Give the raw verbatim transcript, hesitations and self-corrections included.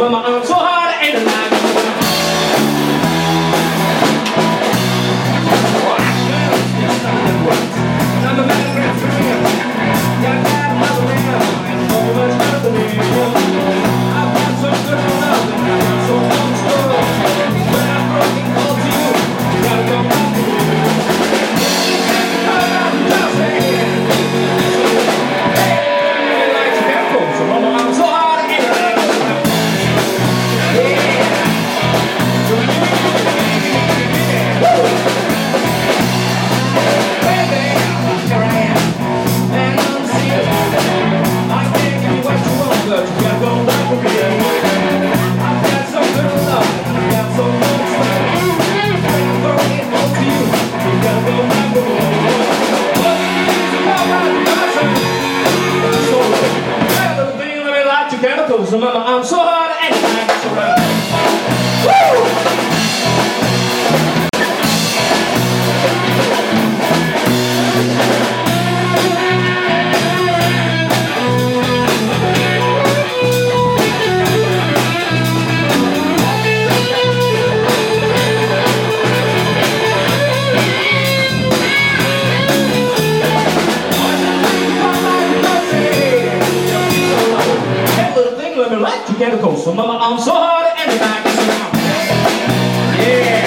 mama, I'm so hard and alive. I'm a man with dreams. Got that love around and so much company. I've got some good love and I've got so much love. When I'm broken cold to you, you gotta come back to me. I'm just saying. Hey, like chemicals, so mama, I'm so hard and alive. Yeah. So mama, I'm so hard and I'm so right. Woo! Like to get a coast, so mama, I'm so hard and back. Yeah.